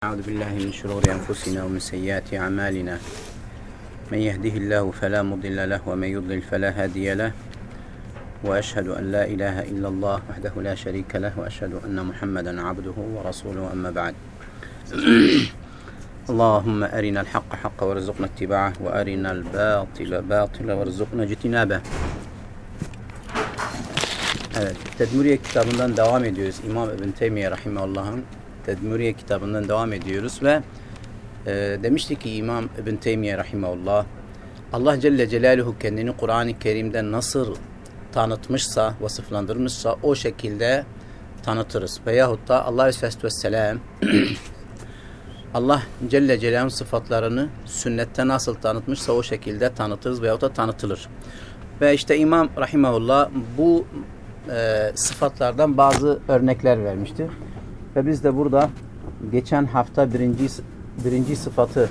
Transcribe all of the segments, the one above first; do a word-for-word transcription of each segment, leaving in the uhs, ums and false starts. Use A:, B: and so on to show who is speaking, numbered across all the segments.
A: أعوذ بالله من شرور أنفسنا ومن سيئات أعمالنا من يهده الله فلا مضل له ومن يضلل فلا هادي له وأشهد أن لا إله إلا الله وحده لا شريك له وأشهد أن محمدا عبده ورسوله أما بعد اللهم أرنا الحق حقا وارزقنا اتباعه وأرنا الباطل باطلا وارزقنا اجتنابه. Evet, Tedmuriye kitabından devam ediyoruz. İmam İbn Teymiye Rahimahullah'ın Tedmuriye kitabından devam ediyoruz ve e, demiştik ki İmam İbn Teymiye Rahimahullah, Allah Celle Celaluhu kendini Kur'an-ı Kerim'de nasıl tanıtmışsa, vasıflandırmışsa o şekilde tanıtırız. Veyahut da Allah Aleyhisselatü Vesselam Allah Celle Celaluhu'nun sıfatlarını sünnette nasıl tanıtmışsa o şekilde tanıtırız veyahut da tanıtılır. Ve işte İmam Rahimahullah bu e, sıfatlardan bazı örnekler vermiştir. Ve biz de burada geçen hafta birinci, birinci sıfatı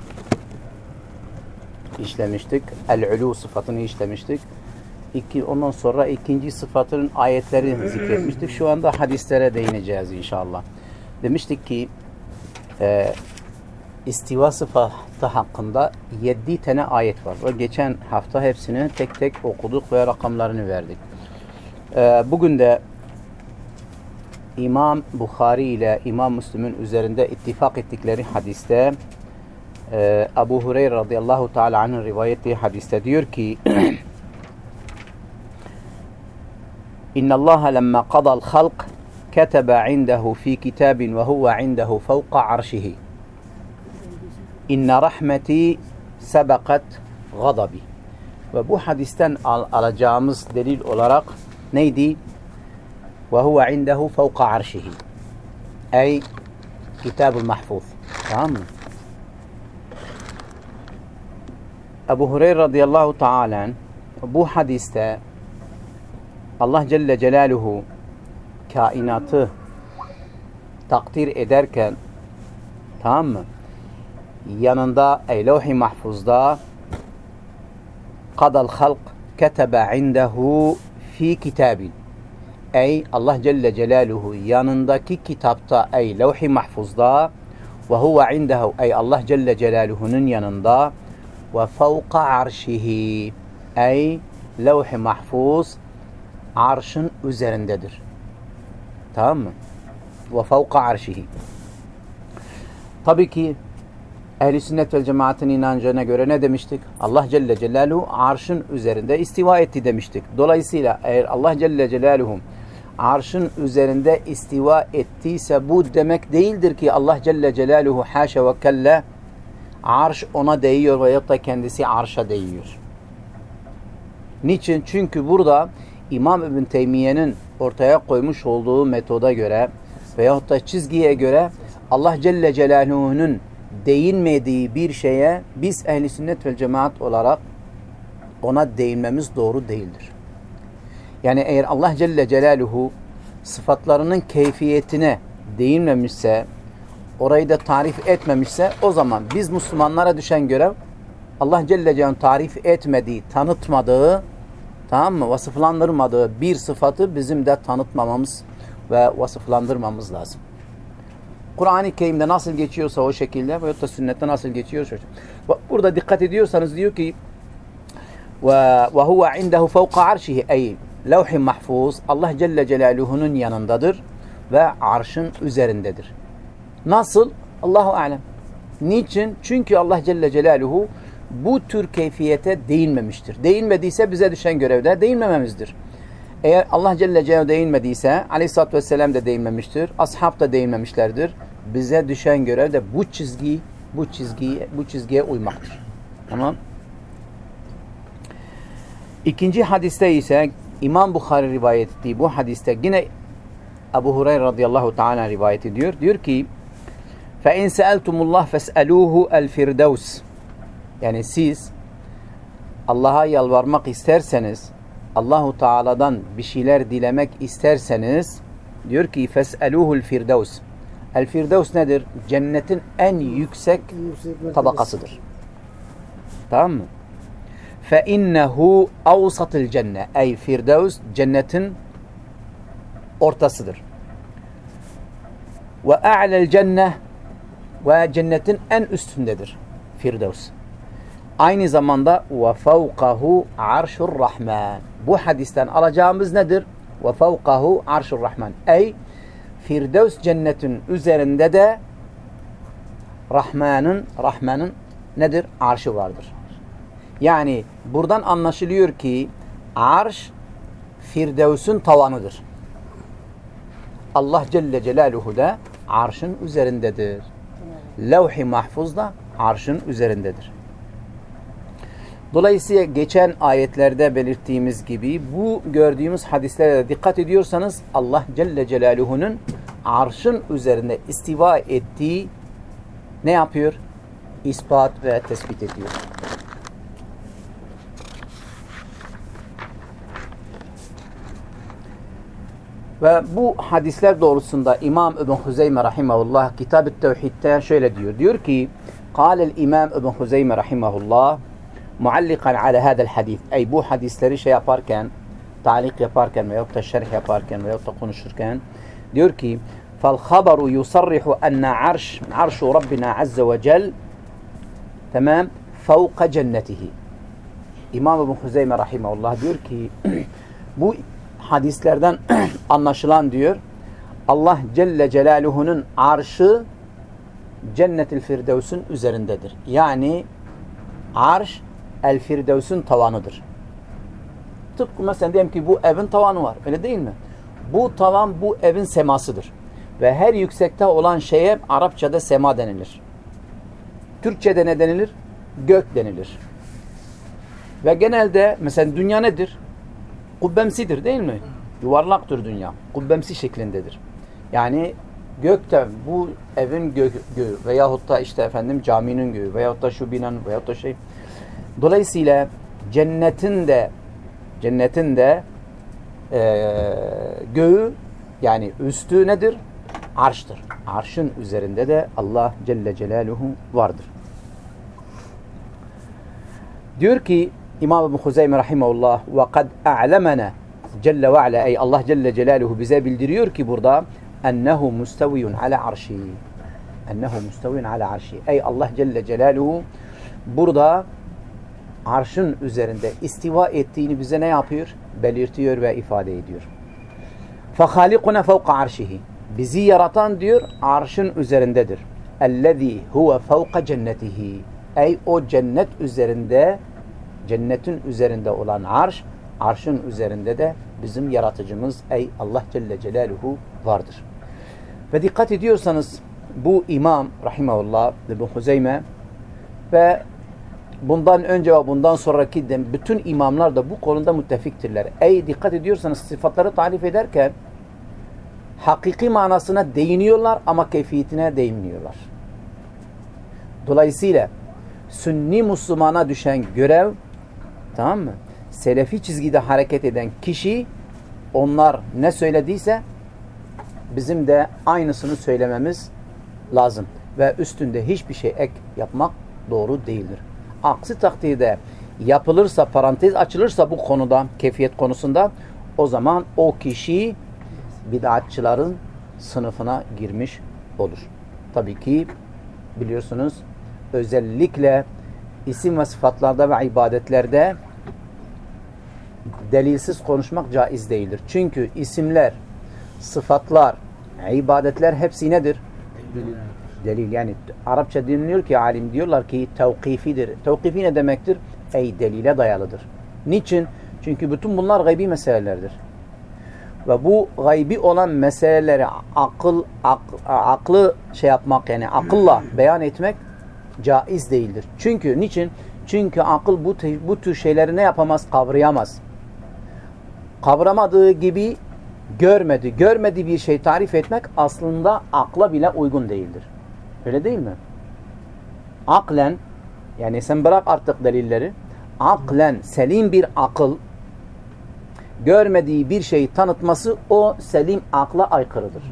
A: işlemiştik. El-ulu sıfatını işlemiştik. İki, ondan sonra ikinci sıfatının ayetleri zikretmiştik. Şu anda hadislere değineceğiz inşallah. Demiştik ki e, istiva sıfatı hakkında yedi tane ayet var. Ve geçen hafta hepsini tek tek okuduk ve rakamlarını verdik. E, bugün de İmam Bukhari ile İmam Müslim'in üzerinde ittifak ettikleri hadiste e, Ebu Hureyre radıyallahu teala anh'ın rivayet ettiği hadiste diyor ki İnna Allah lemma qada'l halq kataba indehu fi kitabin ve huve indehu fawqa arşihi İnne rahmeti sebekat gadabi. Ve bu hadisten al alacağımız delil olarak neydi? وهو عنده فوق عرشه أي كتاب المحفوظ. Tamam mı? Ebu Hureyre radıyallahu ta'ala bu hadiste Allah Celle Celaluhu kainatı takdir ederken, tamam mı, yanında ey levh-i mahfuzda kadal halk ketebe indehu fi kitabin. Ey Allah Celle Celaluhu yanındaki kitapta, ey levh-i mahfuzda ve huve indehu, ey Allah Celle Celaluhu'nun yanında ve fevka arşihi, ey levh-i mahfuz arşın üzerindedir. Tamam mı? Ve fevka arşihi. Tabii ki Ehl-i Sünnet vel Cemaat'in inancına göre ne demiştik? Allah Celle Celaluhu arşın üzerinde istiva etti demiştik. Dolayısıyla eğer Allah Celle Celaluhu arşın üzerinde istiva ettiyse bu demek değildir ki Allah Celle Celaluhu haşa ve kelle arş ona değiyor veyahut da kendisi arşa değiyor. Niçin? Çünkü burada İmam İbn Teymiye'nin ortaya koymuş olduğu metoda göre veyahut da çizgiye göre Allah Celle Celaluhu'nun değinmediği bir şeye biz Ehl-i Sünnet vel Cemaat olarak ona değinmemiz doğru değildir. Yani eğer Allah Celle Celaluhu sıfatlarının keyfiyetine değinmemişse, orayı da tarif etmemişse, o zaman biz Müslümanlara düşen görev Allah Celle Celaluhu'nun tarif etmediği, tanıtmadığı, tamam mı, vasıflandırmadığı bir sıfatı bizim de tanıtmamamız ve vasıflandırmamız lazım. Kur'an-ı Kerim'de nasıl geçiyorsa o şekilde veyahut da sünnette nasıl geçiyorsa. Burada dikkat ediyorsanız diyor ki ve huve indehu fevka arşihi, ey levh-i mahfuz Allah Celle Celaluhu'nun yanındadır ve arşın üzerindedir. Nasıl? Allahu alem. Niçin? Çünkü Allah Celle Celaluhu bu tür keyfiyete değinmemiştir. Değinmediyse bize düşen görevde değinmememizdir. Eğer Allah Celle Celaluhu değinmediyse Aleyhisselatü Vesselam da değinmemiştir. Ashab da değinmemişlerdir. Bize düşen görev de bu çizgiyi, bu çizgiye, bu çizgiye uymaktır. Tamam? İkinci hadiste ise İmam Bukhari rivayet ettiği bu hadiste yine Ebu Hureyre radıyallahu ta'ala rivayet ediyor. Diyor ki فَاِنْ سَأَلْتُمُ اللّٰهِ فَاسْأَلُوهُ الْفِرْدَوْسِ. Yani siz Allah'a yalvarmak isterseniz, Allahu Teala'dan bir şeyler dilemek isterseniz, diyor ki فَاسْأَلُوهُ الْفِرْدَوْسِ. El-Firdevs nedir? Cennetin en yüksek tabakasıdır. Tamam mı? فَاِنَّهُ اَوْسَطِ الْجَنَّةِ. Ey Firdevs cennetin ortasıdır. Ve a'lel cenne ve cennetin en üstündedir. Firdevs. Aynı zamanda ve fevkahu arşur rahman. Bu hadisten alacağımız nedir? Ve fevkahu arşur rahman. Ey Firdevs cennetin üzerinde de Rahman'ın Rahman'ın nedir? Arşı vardır. Yani buradan anlaşılıyor ki arş Firdevs'ün tavanıdır. Allah Celle Celaluhu da arşın üzerindedir. Levh-i Mahfuz da arşın üzerindedir. Dolayısıyla geçen ayetlerde belirttiğimiz gibi bu gördüğümüz hadislere de dikkat ediyorsanız Allah Celle Celaluhu'nun arşın üzerinde istiva ettiği ne yapıyor? İspat ve tespit ediyor. Ve bu hadisler doğrultusunda İmam İbn Huzeyme rahimahullah Kitab-ı Tevhid'de şöyle diyor. Diyor ki: "Kâle'l İmam İbn Huzeyme rahimahullah muallikan ala hada'l hadis." Ey bu hadisleri şey yaparken, talik yaparken veya da şerh yaparken veya da konuşurken diyor ki: "Fal haberu yusarrihu enne arş arşu Rabbina azze ve cel tamam fevka cennetihi." İmam İbn Huzeyme rahimahullah diyor ki bu hadislerden anlaşılan diyor Allah Celle Celaluhu'nun arşı Cennet-i Firdevs'ün üzerindedir. Yani arş El Firdevs'ün tavanıdır. Tıpkı mesela diyelim ki bu evin tavanı var. Öyle değil mi? Bu tavan bu evin semasıdır. Ve her yüksekte olan şeye Arapçada sema denilir. Türkçede ne denilir? Gök denilir. Ve genelde mesela dünya nedir? Kubbemsidir değil mi? Yuvarlaktır dünya. Kubbemsi şeklindedir. Yani gökte bu evin gö göğü veyahut da işte efendim caminin göğü veyahut da şu binanın veyahut da şey. Dolayısıyla cennetin de cennetin de e, göğü yani üstü nedir? Arştır. Arşın üzerinde de Allah Celle Celaluhu vardır. Diyor ki İmam İbn Huzeyme rahimahullah ve kad a'lemena Celle ve ala ey Allah Celle Celaluhu bize bildiriyor ki burada ennehu musteviyun ala arşi. Ennehu musteviyun ala arşi. Ey Allah Celle Celaluhu burada arşın üzerinde istiva ettiğini bize ne yapıyor? Belirtiyor ve ifade ediyor. فَخَالِقُنَا فَوْقَ عَرْشِهِ Bizi yaratan diyor arşın üzerindedir. اَلَّذ۪ي هُوَ فَوْقَ cennetihi. Ey o cennet üzerinde cennetin üzerinde olan arş, arşın üzerinde de bizim yaratıcımız ey Allah Celle Celaluhu vardır. Ve dikkat ediyorsanız bu imam rahimahullah İbn Huzeyme ve bundan önce ve bundan sonraki de bütün imamlar da bu konuda müttefiktirler. Ey dikkat ediyorsanız sıfatları tarif ederken hakiki manasına değiniyorlar ama keyfiyetine değinmiyorlar. Dolayısıyla Sünni Müslümana düşen görev, tamam mı? Selefi çizgide hareket eden kişi onlar ne söylediyse bizim de aynısını söylememiz lazım. Ve üstünde hiçbir şey ek yapmak doğru değildir. Aksi takdirde yapılırsa, parantez açılırsa bu konuda, keyfiyet konusunda o zaman o kişi bid'atçıların sınıfına girmiş olur. Tabii ki biliyorsunuz özellikle isim ve sıfatlarda ve ibadetlerde delilsiz konuşmak caiz değildir. Çünkü isimler, sıfatlar, ibadetler hepsi nedir? Delil. Delil. Yani Arapça dinliyor ki alim diyorlar ki tevkifidir. Tevkifi ne demektir? Ey delile dayalıdır. Niçin? Çünkü bütün bunlar gaybi meselelerdir. Ve bu gaybi olan meseleleri akıl, ak, aklı şey yapmak yani akılla beyan etmek caiz değildir. Çünkü niçin? Çünkü akıl bu, bu tür şeyleri ne yapamaz? Kavrayamaz. Kavramadığı gibi görmedi. Görmediği bir şey tarif etmek aslında akla bile uygun değildir. Öyle değil mi? Aklen yani sen bırak artık delilleri. Aklen selim bir akıl görmediği bir şeyi tanıtması o selim akla aykırıdır.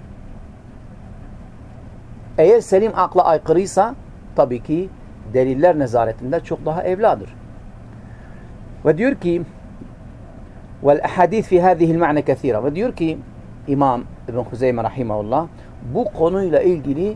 A: Eğer selim akla aykırıysa tabii ki deliller nezaretinde çok daha evladır. Ve diyor ki vel ahadith fi hadihi'l ma'na kesira. Ve diyor ki İmam İbn Huzeyme rahimehullah bu konuyla ilgili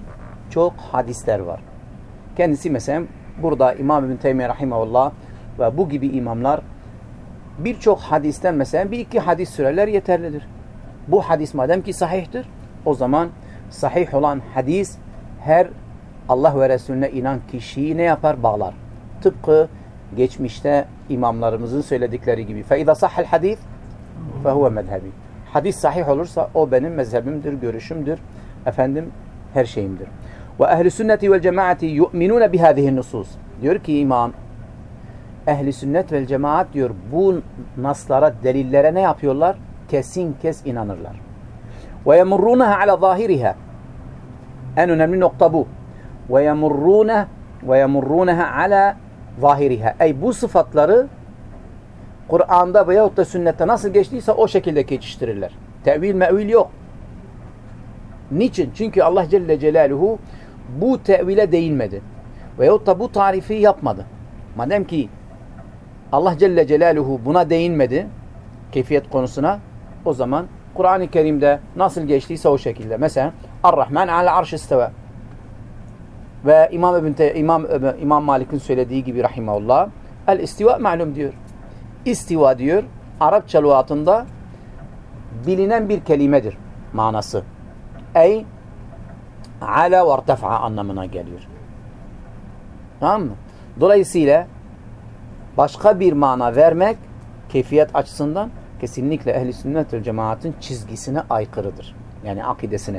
A: çok hadisler var. Kendisi mesela burada İmam İbn Teymiye rahimehullah ve bu gibi imamlar birçok hadisten mesela bir iki hadis sürerler yeterlidir. Bu hadis madem ki sahihtir, o zaman sahih olan hadis her Allah ve Resulüne inan kişiyi ne yapar? Bağlar. Tıpkı geçmişte imamlarımızın söyledikleri gibi. فَاِذَا صَحَّ الْحَدِيث فَهُوَ مَذْهَبِي. Hadis sahih olursa o benim mezhebimdir, görüşümdür, efendim her şeyimdir. وَاَهْلِ السُنَّةِ وَالْجَمَاعَةِ يُؤْمِنُونَ بِهَذِهِ النُّصُوص. Diyor ki imam, Ehl-i sünnet vel cemaat diyor bu naslara, delillere ne yapıyorlar? Kesin kes inanırlar. وَيَمُرُّونَهَا عَلَى ظَاهِرِهَا. En önemli nokta bu. وَيَمُرُّونَهَا وَيَمُرُّونَهَا عَلَى ظَاهِرِهَا. Ey bu sıfatları Kur'an'da veyahut da sünnette nasıl geçtiyse o şekilde geçiştirirler. Tevil mevil yok. Niçin? Çünkü Allah Celle Celaluhu bu tevile değinmedi. Veyahut da bu tarifi yapmadı. Madem ki Allah Celle Celaluhu buna değinmedi, keyfiyet konusuna, o zaman Kur'an-ı Kerim'de nasıl geçtiyse o şekilde. Mesela Ar-Rahman ala arş isteve. Ve İmam İbn İmam İmam Malik'in söylediği gibi rahimahullah, el istiva malum diyor. İstiva diyor Arapça lügatında bilinen bir kelimedir manası. Ey ala ve irtefa anlamına geliyor. Tamam mı? Dolayısıyla başka bir mana vermek keyfiyet açısından kesinlikle ehl-i sünnet ve cemaatin çizgisine aykırıdır. Yani akidesine.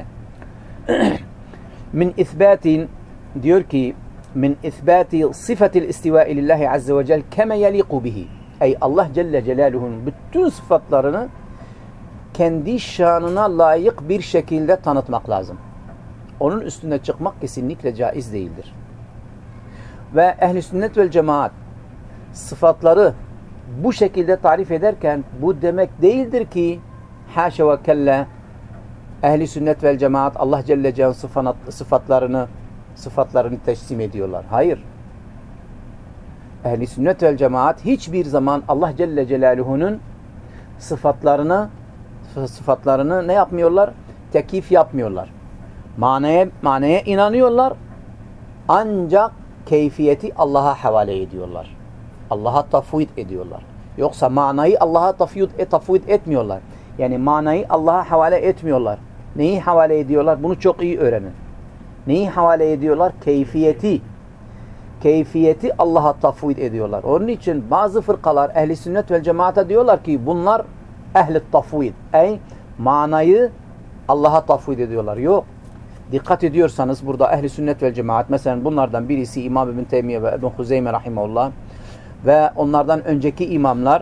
A: Min isbatin diyor ki min isbati sıfatil istivai lillahi azze ve cel keme yeliku bihi. Ey Allah Celle Celaluhu'nun bütün sıfatlarını kendi şanına layık bir şekilde tanıtmak lazım. Onun üstüne çıkmak kesinlikle caiz değildir. Ve ehl-i sünnet vel cemaat sıfatları bu şekilde tarif ederken bu demek değildir ki haşa ve kella ehl-i sünnet vel cemaat Allah Celle Celaluhu'nun sıfatlarını sıfatlarını teslim ediyorlar. Hayır. Ehl-i sünnet vel cemaat hiçbir zaman Allah Celle Celaluhu'nun sıfatlarını sıfatlarını ne yapmıyorlar? Tekif yapmıyorlar. Manaya, manaya inanıyorlar. Ancak keyfiyeti Allah'a havale ediyorlar. Allah'a tafvid ediyorlar. Yoksa manayı Allah'a tafvid, e, tafvid etmiyorlar. Yani manayı Allah'a havale etmiyorlar. Neyi havale ediyorlar? Bunu çok iyi öğrenin. Neyi havale ediyorlar? Keyfiyeti. Keyfiyeti Allah'a tafvid ediyorlar. Onun için bazı fırkalar ehl-i sünnet vel cemaate diyorlar ki bunlar ehl-i tafvid. Ey manayı Allah'a tafvid ediyorlar. Yok. Dikkat ediyorsanız burada ehl-i sünnet vel cemaat mesela bunlardan birisi İmam İbn Teymiye ve İbn Huzeyme rahimahullah ve onlardan önceki imamlar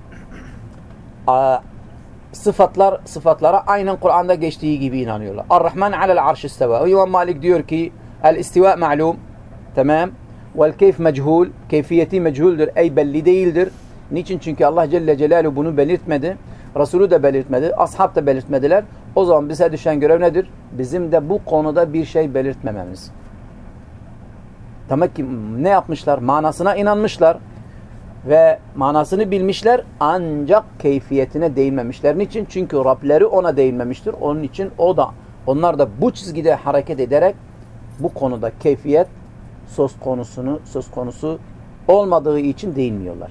A: a, sıfatlar sıfatlara aynen Kur'an'da geçtiği gibi inanıyorlar. Ar-Rahman alel arş isteva. İmam Malik diyor ki el istiva ma'lum. Tamam. Vel keyf mechul. Keyfiyeti mechuldür. Ey belli değildir. Niçin? Çünkü Allah Celle Celaluhu bunu belirtmedi. Resulü de belirtmedi. Ashab da belirtmediler. O zaman bize düşen görev nedir? Bizim de bu konuda bir şey belirtmememiz. Demek ki ne yapmışlar? Manasına inanmışlar. Ve manasını bilmişler ancak keyfiyetine değinmemişler. Niçin? Çünkü Rableri ona değinmemiştir. Onun için o da onlar da bu çizgide hareket ederek bu konuda keyfiyet söz konusunu söz konusu olmadığı için değinmiyorlar.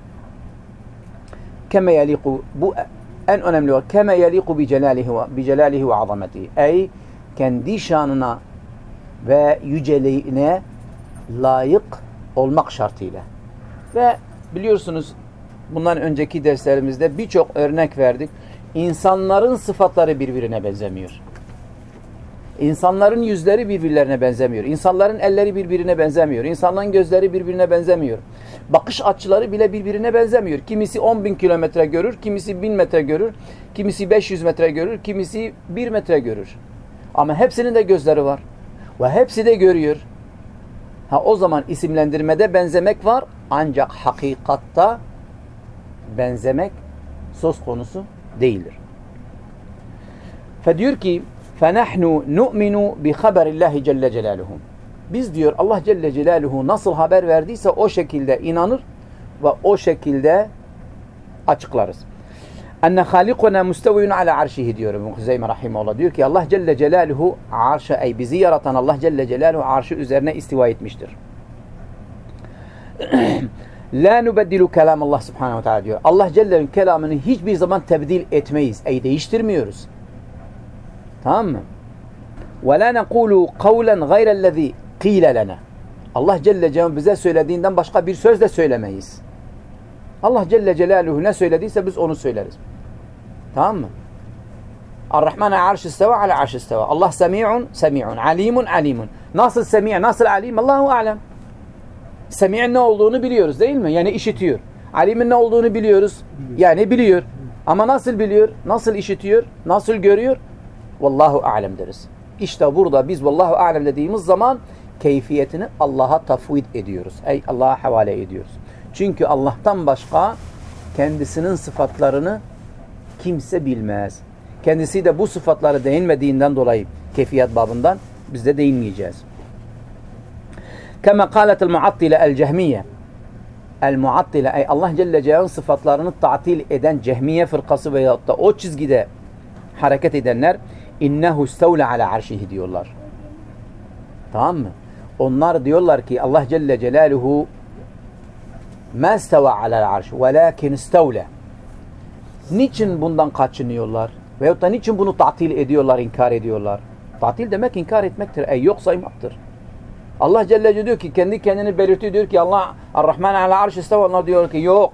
A: Keme yeliku bu en önemli o. Keme yeliku bi celalihi ve bi celalihi ve azametihi. Ey kendi şanına ve yüceliğine layık olmak şartıyla. Ve biliyorsunuz bundan önceki derslerimizde birçok örnek verdik. İnsanların sıfatları birbirine benzemiyor. İnsanların yüzleri birbirlerine benzemiyor. İnsanların elleri birbirine benzemiyor. İnsanların gözleri birbirine benzemiyor. Bakış açıları bile birbirine benzemiyor. Kimisi on bin kilometre görür, kimisi bin metre görür, kimisi beş yüz metre görür, kimisi bir metre görür. Ama hepsinin de gözleri var. Ve hepsi de görüyor. Ha o zaman isimlendirmede benzemek var. Ancak hakikatta benzemek söz konusu değildir. Fe diyor ki فَنَحْنُ نُؤْمِنُ بِخَبَرِ اللّٰهِ Celle Celaluhu. Biz diyor Allah Celle Celaluhu nasıl haber verdiyse o şekilde inanır ve o şekilde açıklarız. enne halikuna musteviyun ala arşihi diyor İbn Huzeyme rahimehullah. Diyor ki Allah Celle Celaluhu arşa ey bizi yaratan Allah Celle Celaluhu arşı üzerine istiva etmiştir. La nubeddilu kelam Allah Subhanahu ve Teala diyor. Allah Celle'nin kelamını hiçbir zaman tebdil etmeyiz. Ey değiştirmiyoruz. Tamam mı? Ve la nekulu kavlen gayrellezî qîle lena. Allah Celle Celaluhu bize söylediğinden başka bir söz de söylemeyiz. Allah Celle Celaluhu ne söylediyse biz onu söyleriz. Tamam mı? Ar-Rahman arş isteva ala arş isteva. Allah semi'un semi'un, alimun alimun. Nasıl semi', nasıl alim? Allahu alem. Semi'in ne olduğunu biliyoruz değil mi? Yani işitiyor. Alimin ne olduğunu biliyoruz. Yani biliyor. Ama nasıl biliyor? Nasıl işitiyor? Nasıl görüyor? Vallahu alem deriz. İşte burada biz vallahu alem dediğimiz zaman keyfiyetini Allah'a tafvid ediyoruz. Ey Allah'a havale ediyoruz. Çünkü Allah'tan başka kendisinin sıfatlarını kimse bilmez. Kendisi de bu sıfatları değinmediğinden dolayı keyfiyet babından biz de değinmeyeceğiz. Kema kâletel muattile el cehmiye. El muattile ey Allah Celle Celaluhu'nun sıfatlarını ta'til eden cehmiye fırkası veyahut da o çizgide hareket edenler innehu istevle ala arşihi diyorlar. Tamam mı? Onlar diyorlar ki Allah Celle Celaluhu ma isteva alel arş velakin istevle. Niçin bundan kaçınıyorlar? Veyahut da niçin bunu ta'til ediyorlar, inkar ediyorlar? Ta'til demek inkar etmektir. Ey yok saymaktır. Allah Celle Celaluhu diyor ki kendi kendini belirtiyor diyor ki Allah Ar-Rahman ala arş isteva. Onlar diyor ki yok.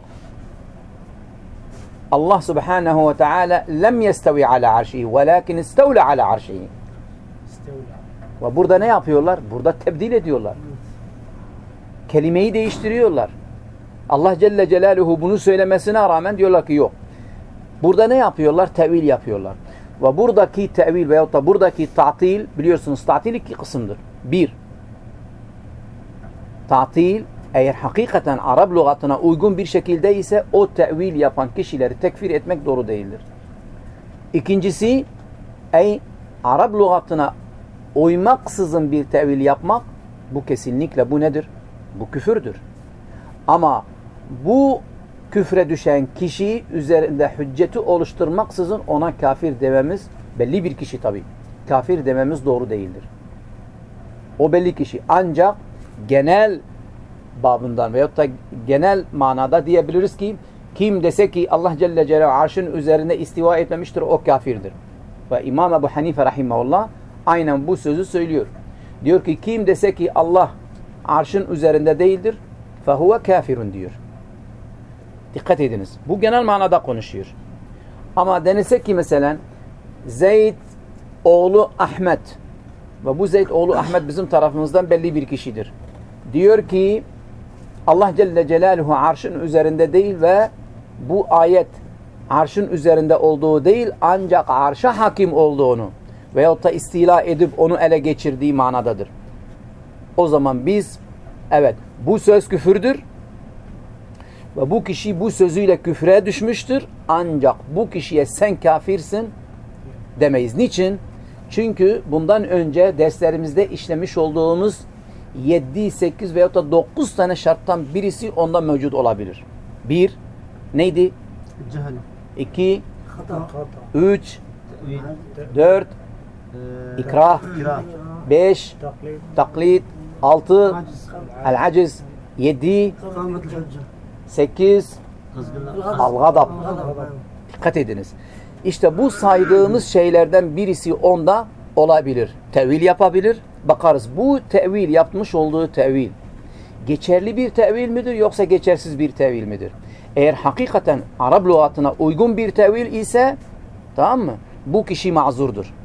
A: Allah Subhanahu ve Teala lem yestevi ala arşihi velakin istevle ala arşihi. Ve burada ne yapıyorlar? Burada tebdil ediyorlar. Kelimeyi değiştiriyorlar. Allah Celle Celaluhu bunu söylemesine rağmen diyorlar ki yok. Burada ne yapıyorlar? Tevil yapıyorlar. Ve buradaki tevil veyahut da buradaki ta'til biliyorsunuz ta'til iki kısımdır. Bir, ta'til eğer hakikaten Arap lügatına uygun bir şekilde ise o tevil yapan kişileri tekfir etmek doğru değildir. İkincisi ey Arap lügatına uymaksızın bir tevil yapmak bu kesinlikle bu nedir? Bu küfürdür. Ama bu küfre düşen kişi üzerinde hücceti oluşturmaksızın ona kafir dememiz, belli bir kişi tabi, kafir dememiz doğru değildir. O belli kişi ancak genel babından veyahut da genel manada diyebiliriz ki kim dese ki Allah Celle Celaluhu arşın üzerine istiva etmemiştir o kafirdir. Ve İmam Ebu Hanife rahimahullah aynen bu sözü söylüyor. Diyor ki kim dese ki Allah arşın üzerinde değildir fehuve kafirun diyor. Dikkat ediniz. Bu genel manada konuşuyor. Ama denilse ki mesela Zeyd oğlu Ahmet ve bu Zeyd oğlu Ahmet bizim tarafımızdan belli bir kişidir. Diyor ki Allah Celle Celaluhu arşın üzerinde değil ve bu ayet arşın üzerinde olduğu değil ancak arşa hakim olduğunu veyahut da istila edip onu ele geçirdiği manadadır. O zaman biz evet bu söz küfürdür ve bu kişi bu sözüyle küfre düşmüştür ancak bu kişiye sen kafirsin demeyiz. Niçin? Çünkü bundan önce derslerimizde işlemiş olduğumuz yedi, sekiz veyahut da dokuz tane şarttan birisi onda mevcut olabilir. Bir, neydi? Cehal. İki, hata. Üç, dört, ikrah. Beş, taklit. Altı, el-aciz. Yedi, sekiz, al-gadab. Dikkat ediniz. İşte bu saydığımız şeylerden birisi onda olabilir. Tevil yapabilir. Bakarız bu tevil yapmış olduğu tevil geçerli bir tevil midir yoksa geçersiz bir tevil midir? Eğer hakikaten Arap lügatına uygun bir tevil ise tamam mı? Bu kişi mazurdur.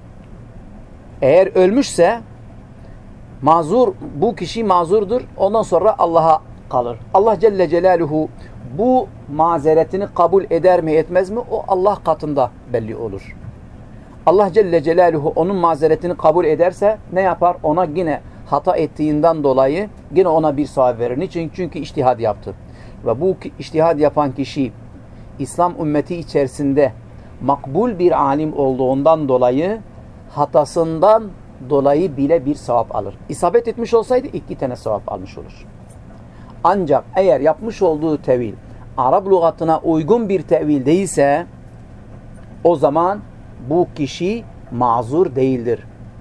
A: Eğer ölmüşse mazur, bu kişi mazurdur. Ondan sonra Allah'a kalır. Allah Celle Celaluhu bu mazeretini kabul eder mi etmez mi? O Allah katında belli olur. Allah Celle Celaluhu onun mazeretini kabul ederse ne yapar? Ona yine hata ettiğinden dolayı yine ona bir sevap verir. Niçin? Çünkü içtihad yaptı. Ve bu içtihad yapan kişi İslam ümmeti içerisinde makbul bir alim olduğundan dolayı hatasından dolayı bile bir sevap alır. İsabet etmiş olsaydı iki tane sevap almış olur. Ancak eğer yapmış olduğu tevil Arap lügatına uygun bir tevil değilse o zaman bu kişi mazur değildir.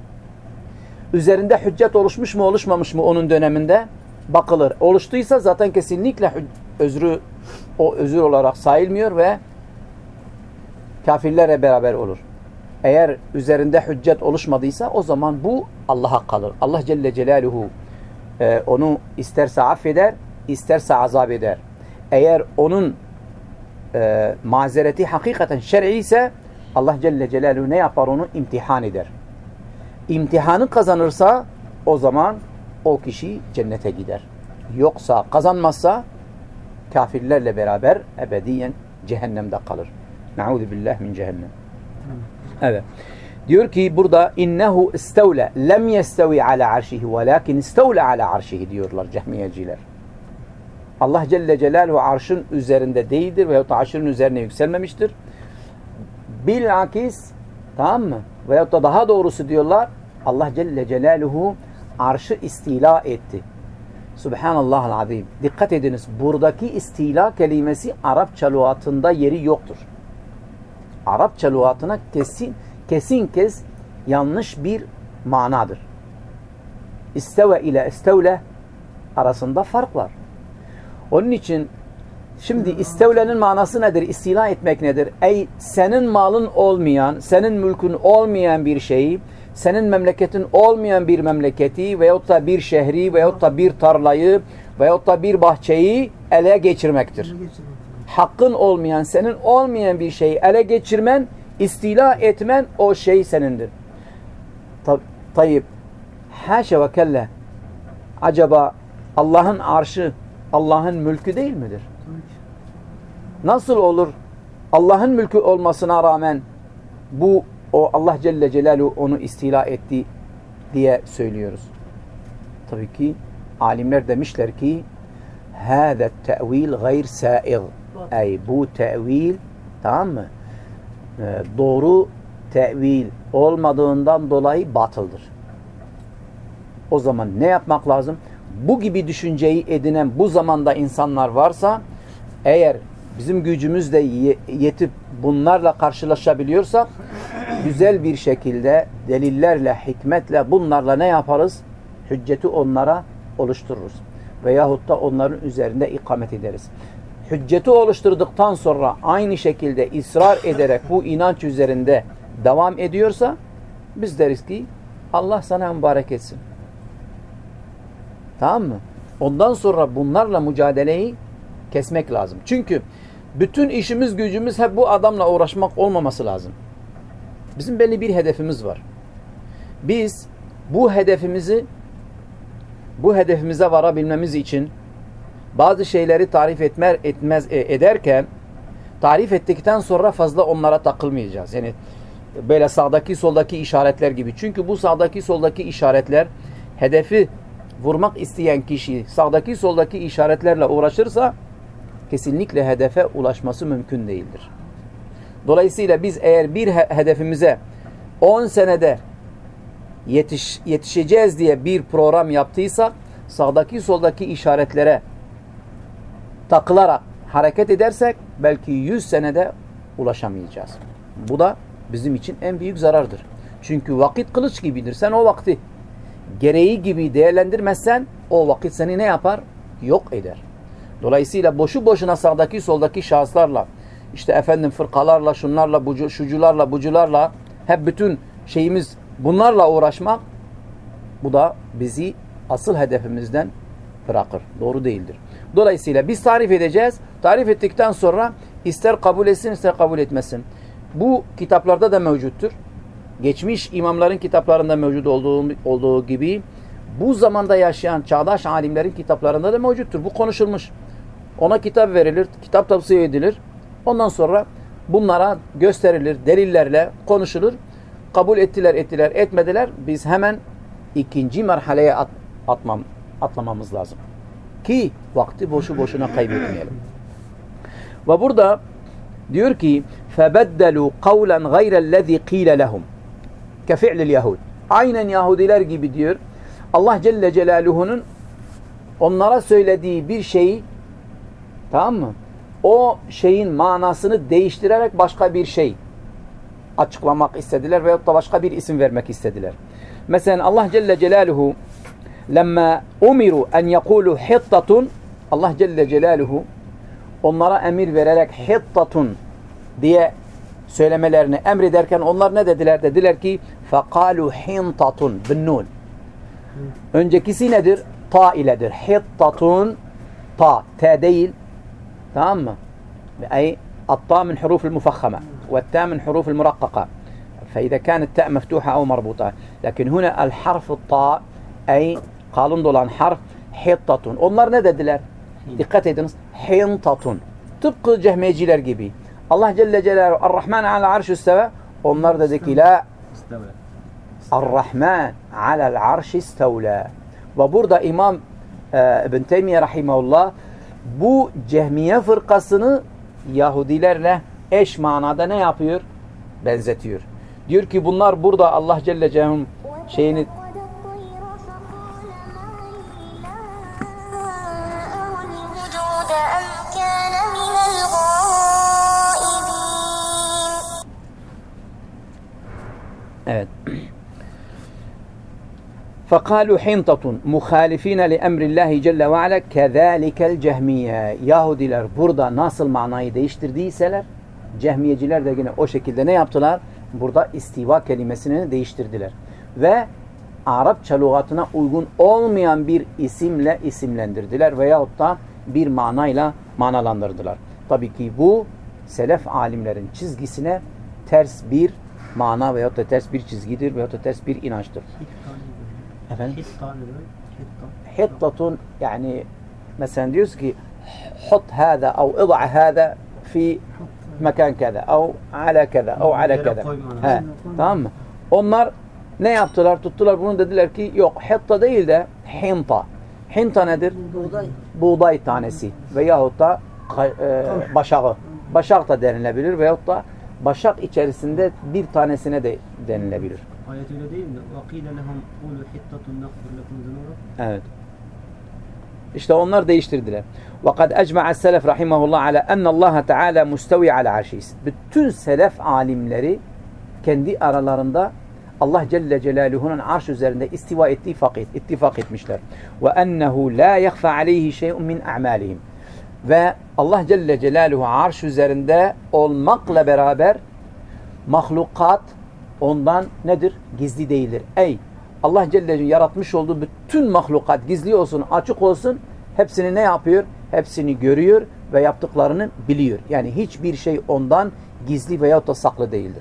A: Üzerinde hüccet oluşmuş mu oluşmamış mı onun döneminde bakılır. Oluştuysa zaten kesinlikle özrü o özür olarak sayılmıyor ve kafirlerle beraber olur. Eğer üzerinde hüccet oluşmadıysa o zaman bu Allah'a kalır. Allah Celle Celaluhu e, onu isterse affeder, isterse azap eder. Eğer onun e, mazereti hakikaten şer'i ise Allah Celle Celaluhu ne yapar? Onu imtihan eder. İmtihanı kazanırsa o zaman o kişi cennete gider. Yoksa kazanmazsa kafirlerle beraber ebediyen cehennemde kalır. Na'udhu billah min cehennem. Evet. Diyor ki burada innehu istevle lem yestevi ala arşihi velakin istevle ala arşihi diyorlar cehmiyeciler. Allah Celle Celaluhu arşın üzerinde değildir veyahut da arşın üzerine yükselmemiştir. Bilakis, tamam mı? Veyahut da daha doğrusu diyorlar Allah Celle Celaluhu arşı istila etti. Subhanallahal azim. Dikkat ediniz. Buradaki istila kelimesi Arapça lügatında yeri yoktur. Arapça lügatına kesin kesin kez yanlış bir manadır. İsteve ile istevle arasında fark var. Onun için şimdi istevlenin manası nedir? İstila etmek nedir? Ey senin malın olmayan, senin mülkün olmayan bir şeyi, senin memleketin olmayan bir memleketi veyahut da bir şehri veyahut da bir tarlayı veyahut da bir bahçeyi ele geçirmektir. Hakkın olmayan, senin olmayan bir şeyi ele geçirmen, istila etmen o şey senindir. Tayyip, haşa ve kelle, acaba Allah'ın arşı Allah'ın mülkü değil midir? Nasıl olur? Allah'ın mülkü olmasına rağmen bu o Allah Celle Celaluhu onu istila etti diye söylüyoruz. Tabii ki alimler demişler ki hâzâ te'vîl gayr sâiğ. Ey bu tevil, tamam mı? Ee, doğru tevil olmadığından dolayı batıldır. O zaman ne yapmak lazım? Bu gibi düşünceyi edinen bu zamanda insanlar varsa, eğer bizim gücümüzle yetip bunlarla karşılaşabiliyorsak, güzel bir şekilde delillerle, hikmetle bunlarla ne yaparız? Hücceti onlara oluştururuz. Veyahut da onların üzerinde ikamet ederiz. Hücceti oluşturduktan sonra aynı şekilde ısrar ederek bu inanç üzerinde devam ediyorsa, biz deriz ki Allah sana mübarek etsin. Tamam mı? Ondan sonra bunlarla mücadeleyi kesmek lazım. Çünkü bütün işimiz gücümüz hep bu adamla uğraşmak olmaması lazım. Bizim belli bir hedefimiz var. Biz bu hedefimizi bu hedefimize varabilmemiz için bazı şeyleri tarif etmer, etmez ederken tarif ettikten sonra fazla onlara takılmayacağız. Yani böyle sağdaki soldaki işaretler gibi. Çünkü bu sağdaki soldaki işaretler hedefi vurmak isteyen kişi sağdaki soldaki işaretlerle uğraşırsa kesinlikle hedefe ulaşması mümkün değildir. Dolayısıyla biz eğer bir hedefimize on senede yetiş, yetişeceğiz diye bir program yaptıysak sağdaki soldaki işaretlere takılarak hareket edersek belki yüz senede ulaşamayacağız. Bu da bizim için en büyük zarardır. Çünkü vakit kılıç gibidir. Sen o vakti gereği gibi değerlendirmezsen o vakit seni ne yapar? Yok eder. Dolayısıyla boşu boşuna sağdaki soldaki şahıslarla, işte efendim fırkalarla, şunlarla, bucu, şucularla, bucularla hep bütün şeyimiz bunlarla uğraşmak, bu da bizi asıl hedefimizden bırakır. Doğru değildir. Dolayısıyla biz tarif edeceğiz. Tarif ettikten sonra ister kabul etsin ister kabul etmesin. Bu kitaplarda da mevcuttur. Geçmiş imamların kitaplarında mevcut olduğu, olduğu gibi bu zamanda yaşayan çağdaş alimlerin kitaplarında da mevcuttur. Bu konuşulmuş. Ona kitap verilir, kitap tavsiye edilir. Ondan sonra bunlara gösterilir, delillerle konuşulur. Kabul ettiler, ettiler, etmediler. Biz hemen ikinci merhaleye at, atmam, atlamamız lazım. Ki vakti boşu boşuna kaybetmeyelim. Ve burada diyor ki فَبَدَّلُوا قَوْلًا غَيْرَ الَّذ۪ي قِيلَ لَهُمْ كَفِعْلِ الْيَهُودِ Aynen Yahudiler gibi diyor. Allah Celle Celaluhu'nun onlara söylediği bir şeyi, tamam mı? o şeyin manasını değiştirerek başka bir şey açıklamak istediler veyahut da başka bir isim vermek istediler. Mesela Allah Celle Celaluhu lemma umiru en yekulu hittatun, Allah Celle Celaluhu onlara emir vererek hittatun diye söylemelerini emrederken onlar ne dediler? Dediler ki fekalu hintatun bin nun. Öncekisi nedir? Ta iledir. Hittatun ta. T değil. Tamam mı? Ay الطاء من حروف المفخمة والتاء من حروف المرققة فإذا كانت التاء مفتوحة أو مربوطة لكن هنا الحرف الطاء أي kalın dolan harf hittatun. Onlar ne dediler? Dikkat ediniz. Hintatun. Tıpkı cehmiyeciler gibi. Allah Celle Celaluhu Ar-Rahman alel arş isteve. Onlar dedi ki la Ar-Rahman alel arş istevla. Ve burada İmam e, İbn Teymiye rahimahullah bu cehmiye fırkasını Yahudilerle eş manada ne yapıyor? Benzetiyor. Diyor ki bunlar burada Allah Celle Celaluhu'nun şeyini evet. فَقَالُوا حِنْطَةٌ مُخَالِف۪ينَ لِأَمْرِ اللّٰهِ جَلَّ وَعَلَى كَذَٰلِكَ الْجَهْمِيَّةِ. Yahudiler burada nasıl manayı değiştirdiyseler, cehmiyeciler de yine o şekilde ne yaptılar? Burada istiva kelimesini değiştirdiler. Ve Arapça lügatına uygun olmayan bir isimle isimlendirdiler veyahut da bir manayla manalandırdılar. Tabii ki bu selef alimlerin çizgisine ters bir mana veyahut da ters bir çizgidir veyahut da ters bir inançtır. Efendim? Hittatun yani mesela diyoruz ki hut hâzâ ev id'a hâzâ fi mekan kaza ev ala kaza ev ala kaza. Tamam mı? Onlar ne yaptılar? Tuttular bunu, dediler ki yok hitta değil de hinta. Hinta nedir? Buğday. Buğday tanesi veyahut da e, başağı. Başak da denilebilir veyahut da başak içerisinde bir tanesine de denilebilir.
B: Ayet öyle değil mi? وَقِيلَ لَهُمْ قُولُوا حِطَّةٌ نَغْفِرْ لَكُمْ ذُنُوبَكُمْ.
A: Evet. İşte onlar değiştirdiler. وَقَدْ اَجْمَعَ السَّلَفْ رَحِمَهُ اللّٰهِ عَلَى اَنَّ اللّٰهَ تَعَالَى مُسْتَوِي عَلَى عَرْشِهِ. Bütün selef alimleri kendi aralarında Allah Celle Celaluhu'nun arş üzerinde istiva ettiği fakir, ittifak etmişler. وَاَنَّهُ لَا يَخْفَ عَلَيْهِ شَيْءٌ مِنْ اَعْمَالِهِمْ. Ve Allah Celle Celaluhu arş üzerinde olmakla beraber mahlukat ondan nedir? Gizli değildir. Ey Allah Celle Celaluhu yaratmış olduğu bütün mahlukat gizli olsun, açık olsun, hepsini ne yapıyor? Hepsini görüyor ve yaptıklarını biliyor. Yani hiçbir şey ondan gizli veyahut da saklı değildir.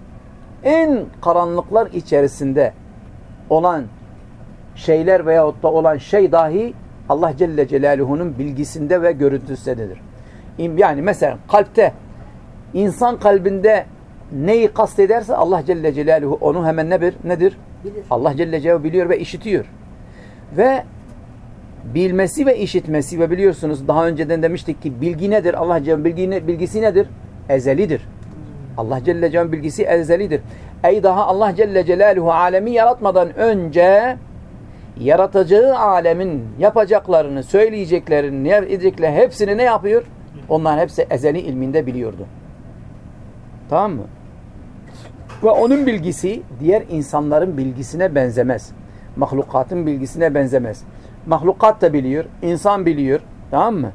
A: En karanlıklar içerisinde olan şeyler veyahut da olan şey dahi Allah Celle Celaluhu'nun bilgisinde ve görüntüsündedir. Yani mesela kalpte, insan kalbinde neyi kastederse Allah Celle Celaluhu onu hemen nedir? Nedir? Bilir. Allah Celle Celaluhu biliyor ve işitiyor. Ve bilmesi ve işitmesi ve biliyorsunuz daha önceden demiştik ki bilgi nedir? Allah Celle bilgi, bilgisi nedir? Ezelidir. Hmm. Allah Celle Celaluhu bilgisi ezelidir. Ey daha Allah Celle Celaluhu alemi yaratmadan önce yaratacağı alemin yapacaklarını, söyleyeceklerini, ne edeceklerini hepsini ne yapıyor? Onların hepsi ezeli ilminde biliyordu. Tamam mı? Ve onun bilgisi diğer insanların bilgisine benzemez. Mahlukatın bilgisine benzemez. Mahlukat da biliyor, insan biliyor. Tamam mı?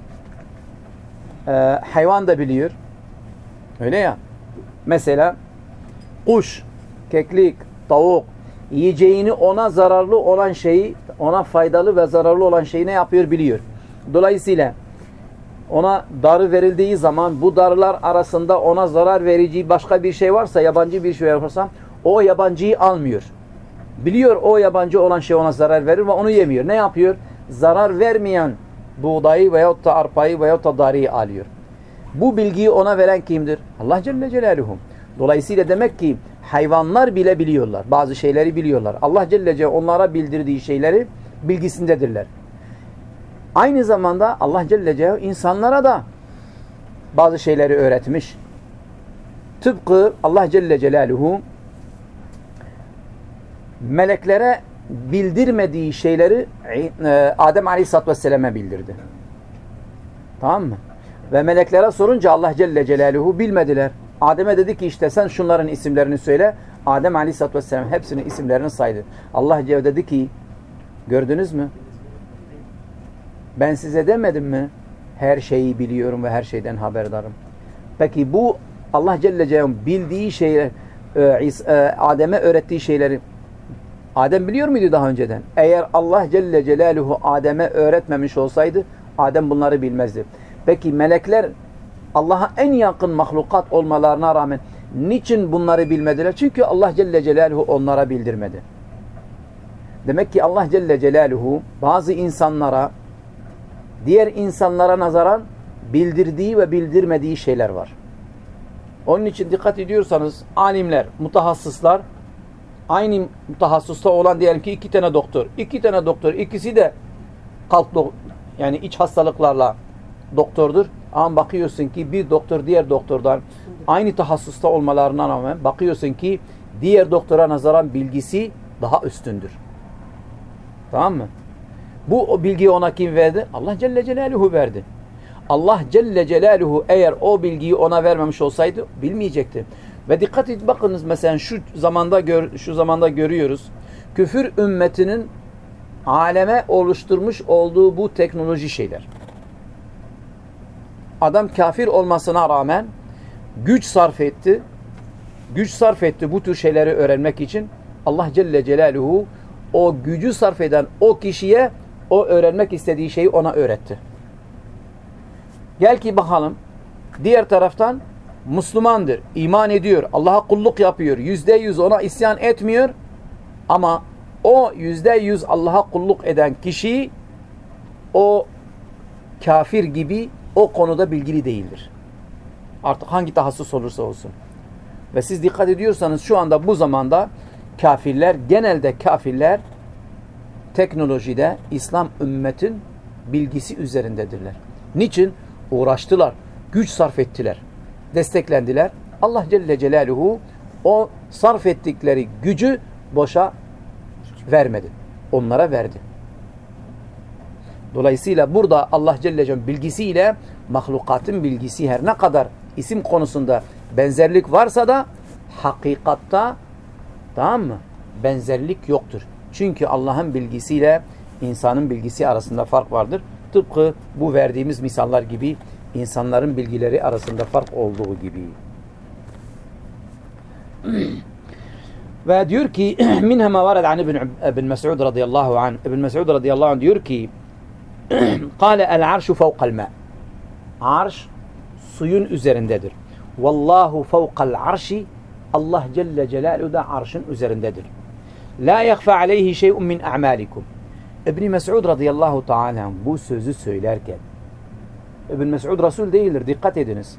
A: Ee, hayvan da biliyor. Öyle ya. Mesela kuş, keklik, tavuk yiyeceğini, ona zararlı olan şeyi, ona faydalı ve zararlı olan şeyi ne yapıyor? Biliyor. Dolayısıyla ona darı verildiği zaman bu darılar arasında ona zarar verici başka bir şey varsa, yabancı bir şey varsa o yabancıyı almıyor. Biliyor o yabancı olan şey ona zarar verir ve onu yemiyor. Ne yapıyor? Zarar vermeyen buğdayı veyahut da arpayı veyahut da darıyı alıyor. Bu bilgiyi ona veren kimdir? Allah Celle Celaluhu. Dolayısıyla demek ki hayvanlar bile biliyorlar. Bazı şeyleri biliyorlar. Allah Celle Celaluhu onlara bildirdiği şeyleri bilgisindedirler. Aynı zamanda Allah Celle Celaluhu insanlara da bazı şeyleri öğretmiş. Tıpkı Allah Celle Celaluhu meleklere bildirmediği şeyleri Adem Aleyhisselatü Vesselam'a bildirdi. Tamam mı? Ve meleklere sorunca Allah Celle Celaluhu bilmediler. Adem'e dedi ki işte sen şunların isimlerini söyle. Adem Aleyhisselatü Vesselam hepsinin isimlerini saydı. Allah Celle dedi ki gördünüz mü? Ben size demedim mi? Her şeyi biliyorum ve her şeyden haberdarım. Peki bu Allah Celle Celaluhu bildiği şeyler, Adem'e öğrettiği şeyleri Adem biliyor muydu daha önceden? Eğer Allah Celle Celaluhu Adem'e öğretmemiş olsaydı Adem bunları bilmezdi. Peki melekler Allah'a en yakın mahlukat olmalarına rağmen niçin bunları bilmediler? Çünkü Allah Celle Celaluhu onlara bildirmedi. Demek ki Allah Celle Celaluhu bazı insanlara diğer insanlara nazaran bildirdiği ve bildirmediği şeyler var. Onun için dikkat ediyorsanız alimler, mutahassıslar aynı mutahassısta olan diyelim ki iki tane doktor. iki tane doktor, ikisi de kalp yani iç hastalıklarla doktordur. Ama bakıyorsun ki bir doktor diğer doktordan aynı tahassusta olmalarına rağmen bakıyorsun ki diğer doktora nazaran bilgisi daha üstündür. Tamam mı? Bu o bilgiyi ona kim verdi? Allah Celle Celaluhu verdi. Allah Celle Celaluhu eğer o bilgiyi ona vermemiş olsaydı bilmeyecekti. Ve dikkat et bakınız mesela şu zamanda gör, şu zamanda görüyoruz. Küfür ümmetinin aleme oluşturmuş olduğu bu teknoloji şeyler. Adam kafir olmasına rağmen güç sarf etti. Güç sarf etti bu tür şeyleri öğrenmek için. Allah Celle Celaluhu o gücü sarf eden o kişiye o öğrenmek istediği şeyi ona öğretti. Gel ki bakalım diğer taraftan Müslümandır, iman ediyor, Allah'a kulluk yapıyor, yüzde yüz ona isyan etmiyor ama o yüzde yüz Allah'a kulluk eden kişi o kafir gibi o konuda bilgili değildir. Artık hangi tahassus olursa olsun. Ve siz dikkat ediyorsanız şu anda bu zamanda kafirler, genelde kafirler teknolojide İslam ümmetin bilgisi üzerindedirler. Niçin? Uğraştılar, güç sarf ettiler, desteklendiler. Allah Celle Celaluhu o sarf ettikleri gücü boşa vermedi. Onlara verdi. Dolayısıyla burada Allah Celle Celaluhu bilgisiyle mahlukatın bilgisi her ne kadar isim konusunda benzerlik varsa da hakikatta tamam mı? Benzerlik yoktur. Çünkü Allah'ın bilgisiyle insanın bilgisi arasında fark vardır. Tıpkı bu verdiğimiz misallar gibi insanların bilgileri arasında fark olduğu gibi. Ve diyor ki minha ma varad an ibn ibn Mes'ud radıyallahu anh. İbn Mes'ud radıyallahu anh diyor ki قال العرش فوق الماء. Arş suyun üzerindedir. Vallahu fawqal arşi. Allah Celle Celaluhu da arşın üzerindedir. La yakhfa aleyhi şey'un min a'malikum. İbn Mes'ud radıyallahu ta'ala bu sözü söylerken İbn Mes'ud Resul değildir. Dikkat ediniz.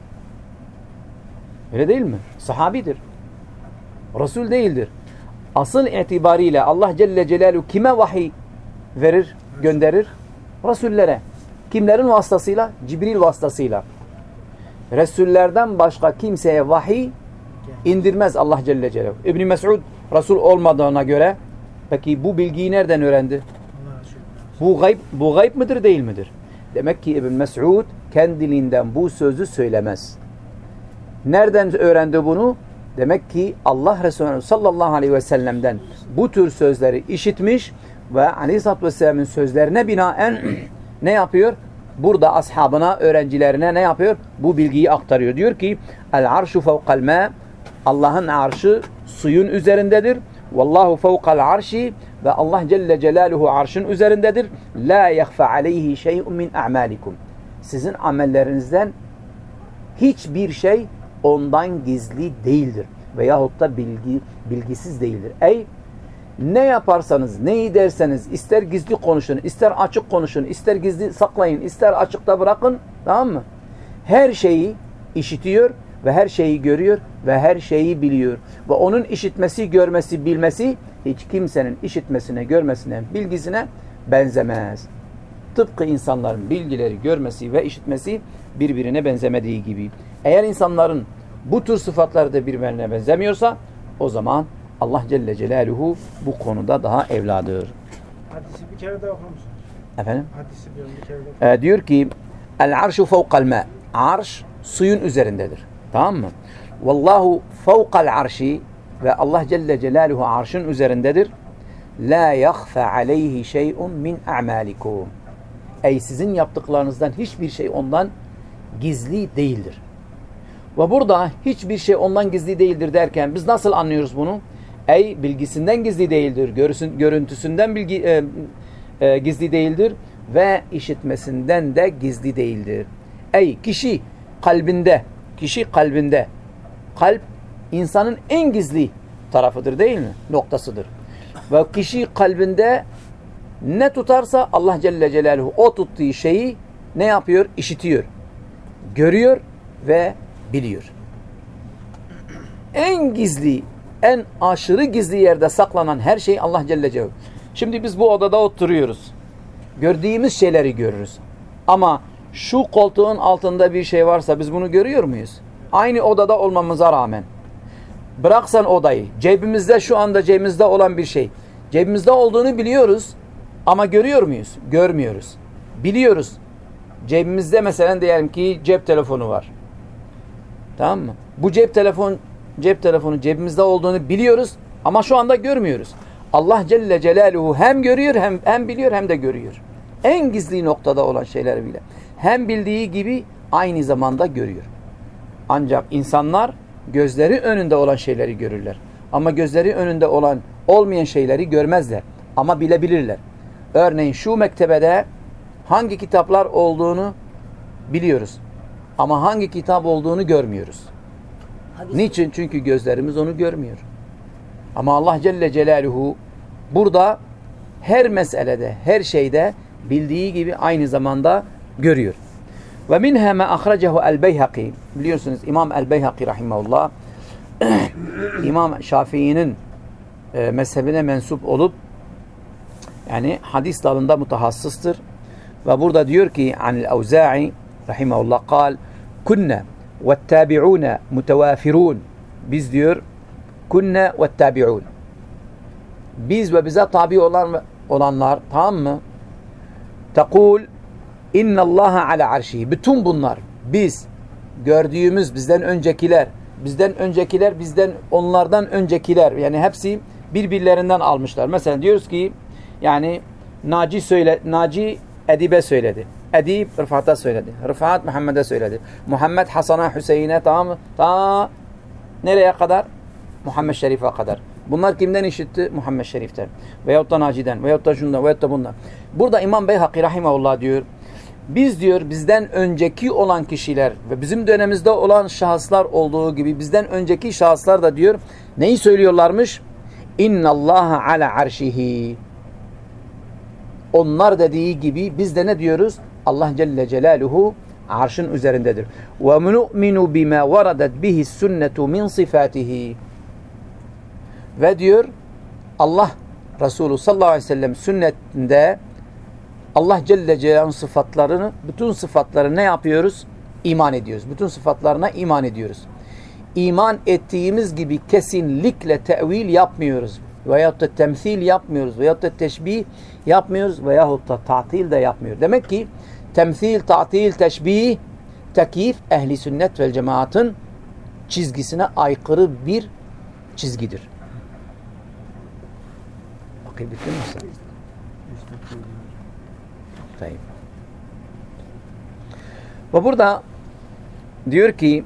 A: Öyle değil mi? Sahabidir. Resul değildir. Asıl itibariyle Allah Celle Celaluhu kime vahiy verir, gönderir? Resullere. Kimlerin vasıtasıyla? Cibril vasıtasıyla. Resullerden başka kimseye vahiy indirmez Allah Celle Celaluhu. İbn Mes'ud Resul olmadığına göre peki bu bilgiyi nereden öğrendi? Bu gayb, bu gayb midir değil midir? Demek ki İbn Mes'ud kendiliğinden bu sözü söylemez. Nereden öğrendi bunu? Demek ki Allah Resulü sallallahu aleyhi ve sellem'den bu tür sözleri işitmiş ve aleyhissalatü vesselam'ın sözlerine binaen ne yapıyor? Burada ashabına, öğrencilerine ne yapıyor? Bu bilgiyi aktarıyor. Diyor ki el arşu fevkal ma. Allah'ın arşı suyun üzerindedir. Vallahu fevkal arşi ve Allah Celle Celaluhu arşın üzerindedir. La yakhfa aleyhi şey'un min a'malikum. Sizin amellerinizden hiçbir şey ondan gizli değildir. Veyahut da bilgi, bilgisiz değildir. Ey ne yaparsanız, neyi derseniz, ister gizli konuşun, ister açık konuşun, ister gizli saklayın, ister açıkta bırakın, tamam mı? Her şeyi işitiyor ve her şeyi görüyor ve her şeyi biliyor. Ve onun işitmesi, görmesi, bilmesi hiç kimsenin işitmesine, görmesine, bilgisine benzemez. Tıpkı insanların bilgileri, görmesi ve işitmesi birbirine benzemediği gibi. Eğer insanların bu tür sıfatları da birbirine benzemiyorsa o zaman Allah Celle Celaluhu bu konuda daha evladır.
C: Hadisi bir kere daha okur musunuz?
A: Efendim?
C: Hadisi diyorum bir kere daha.
A: Ee, diyor ki el arşu fevkal ma. Arş suyun üzerindedir. Tamam mı? Vallahu fevkal arşi ve Allah Celle Celaluhu arşın üzerindedir. La yakhfa aleyhi şey'un min a'malikum. Ey sizin yaptıklarınızdan hiçbir şey ondan gizli değildir. Ve burada hiçbir şey ondan gizli değildir derken biz nasıl anlıyoruz bunu? Ey bilgisinden gizli değildir, görüsün, görüntüsünden bilgi, e, e, gizli değildir ve işitmesinden de gizli değildir. Ey kişi kalbinde, kişi kalbinde, kalp insanın en gizli tarafıdır değil mi? Noktasıdır. Ve kişi kalbinde ne tutarsa Allah Celle Celaluhu o tuttuğu şeyi ne yapıyor? İşitiyor, görüyor ve biliyor. En gizli, en aşırı gizli yerde saklanan her şey Allah Celle Celaluhu. Şimdi biz bu odada oturuyoruz. Gördüğümüz şeyleri görürüz. Ama şu koltuğun altında bir şey varsa biz bunu görüyor muyuz? Aynı odada olmamıza rağmen. Bıraksan odayı, cebimizde şu anda cebimizde olan bir şey. Cebimizde olduğunu biliyoruz ama görüyor muyuz? Görmüyoruz. Biliyoruz. Cebimizde mesela diyelim ki cep telefonu var. Tamam mı? Bu cep telefon cep telefonu cebimizde olduğunu biliyoruz ama şu anda görmüyoruz. Allah Celle Celaluhu hem görüyor hem hem biliyor hem de görüyor. En gizli noktada olan şeyleri bile. Hem bildiği gibi aynı zamanda görüyor. Ancak insanlar gözleri önünde olan şeyleri görürler. Ama gözleri önünde olan olmayan şeyleri görmezler. Ama bilebilirler. Örneğin şu mektebede hangi kitaplar olduğunu biliyoruz. Ama hangi kitap olduğunu görmüyoruz. Niçin? Çünkü gözlerimiz onu görmüyor. Ama Allah Celle Celaluhu burada her meselede, her şeyde bildiği gibi aynı zamanda görüyor. Ve minha ma ahracehu el-Beyhaqi. Biliyorsunuz İmam el-Beyhaqi rahimahullah İmam Şafii'nin e, mezhebine mensup olup yani hadis dalında mutahassıstır. Ve burada diyor ki anil-Evza'i rahimahullah kal kunna ve't-tabi'un mutevafirun. Biz diyor kunna ve't-tabi'un. Biz ve bize tabi olan olanlar, tamam mı? Tekul innallaha ala arşi. Bütün bunlar biz gördüğümüz bizden öncekiler, bizden öncekiler, bizden onlardan öncekiler yani hepsi birbirlerinden almışlar. Mesela diyoruz ki yani Naci söyle Naci Edib'e söyledi. Edib Rıfat'a söyledi. Rıfat Muhammed'e söyledi. Muhammed Hasan'a, Hüseyin'e, tamam mı? Ta nereye kadar? Muhammed Şerif'e kadar. Bunlar kimden işitti? Muhammed Şerif'ten. Veyahut da Naci'den. Veyahut da şundan. Veyahut da bundan. Burada İmam Beyhaqi rahimahullah diyor. Biz diyor bizden önceki olan kişiler ve bizim dönemimizde olan şahıslar olduğu gibi bizden önceki şahıslar da diyor neyi söylüyorlarmış? İnnallaha ala arşihi. Onlar dediği gibi biz de ne diyoruz? Allah Celle Celaluhu arşın üzerindedir. Ve nu'minu bima varadat bihi sünnetu min sifatihi. Ve diyor Allah Resulü sallallahu aleyhi ve sellem sünnetinde Allah Celle Celaluhu'nun sıfatlarını, bütün sıfatları ne yapıyoruz? İman ediyoruz. Bütün sıfatlarına iman ediyoruz. İman ettiğimiz gibi kesinlikle tevil yapmıyoruz. Veyahut da temsil yapmıyoruz. Veyahut da teşbih yapmıyoruz. Veyahut da ta'til de yapmıyoruz. Demek ki temsil, ta'til, teşbih, tekif ehli sünnet vel cemaatın çizgisine aykırı bir çizgidir. Bakayım bitti mi sen? Tayyip. Ve burada diyor ki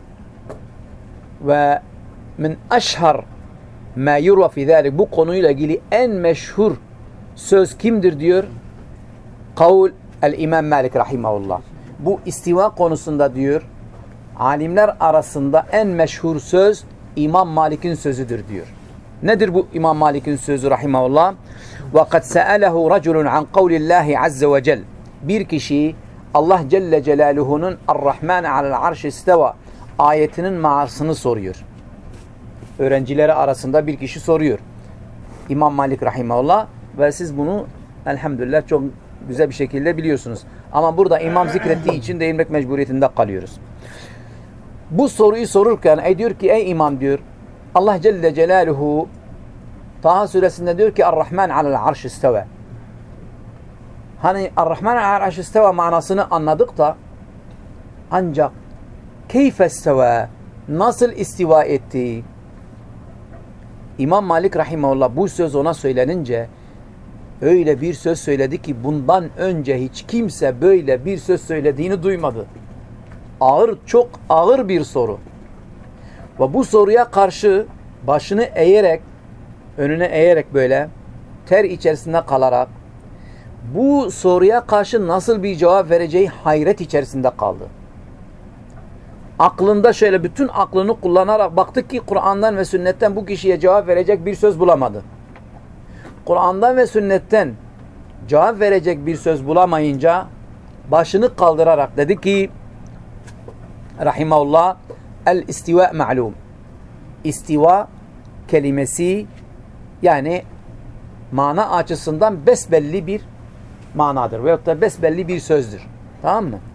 A: ve min eşhar ma yurva fi zalik, bu konuyla ilgili en meşhur söz kimdir diyor? Kavl el-İmam Malik rahimahullah. Bu istiva konusunda diyor alimler arasında en meşhur söz İmam Malik'in sözüdür diyor. Nedir bu İmam Malik'in sözü rahimahullah? وَقَدْ سَأَلَهُ رَجُلٌ عَنْ قَوْلِ اللّٰهِ عَزَّ وَجَلٍ. Bir kişi Allah Celle Celaluhu'nun Er-Rahman alel arş isteva ayetinin manasını soruyor. Öğrencileri arasında bir kişi soruyor. İmam Malik rahimahullah ve siz bunu elhamdülillah çok güzel bir şekilde biliyorsunuz. Ama burada imam zikrettiği için değinmek mecburiyetinde kalıyoruz. Bu soruyu sorurken ey diyor ki ey imam diyor Allah Celle Celaluhu Taha suresinde diyor ki Er-Rahman alel arş isteva. Hani Er-Rahman alel arş isteva manasını anladık da Ancak keyfesteva, nasıl istiva etti? İmam Malik rahimahullah bu söz ona söylenince öyle bir söz söyledi ki bundan önce hiç kimse böyle bir söz söylediğini duymadı. Ağır, çok ağır bir soru. Ve bu soruya karşı başını eğerek, önüne eğerek böyle ter içerisinde kalarak bu soruya karşı nasıl bir cevap vereceği hayret içerisinde kaldı. Aklında şöyle bütün aklını kullanarak baktı ki Kur'an'dan ve sünnetten bu kişiye cevap verecek bir söz bulamadı. Kur'an'dan ve sünnetten cevap verecek bir söz bulamayınca başını kaldırarak dedi ki rahimahullah el istiva ma'lum. İstiva kelimesi yani mana açısından besbelli bir manadır veyahut da besbelli bir sözdür. Tamam mı?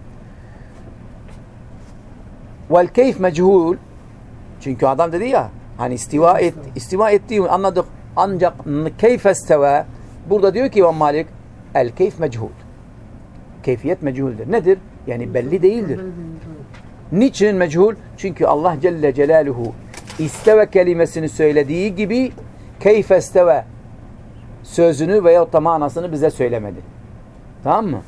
A: Vel keyf mechul. Çünkü adam dedi ya hani istiva et, istiva ettiğini anladık. Ancak keyfesteve burada diyor ki İmam Malik el keyf mechul. Keyfiyet mechuldür. Nedir? Yani belli değildir. Niçin mechul? Çünkü Allah Celle Celaluhu isteve kelimesini söylediği gibi keyfesteve sözünü veyahut da manasını bize söylemedi. Tamam mı?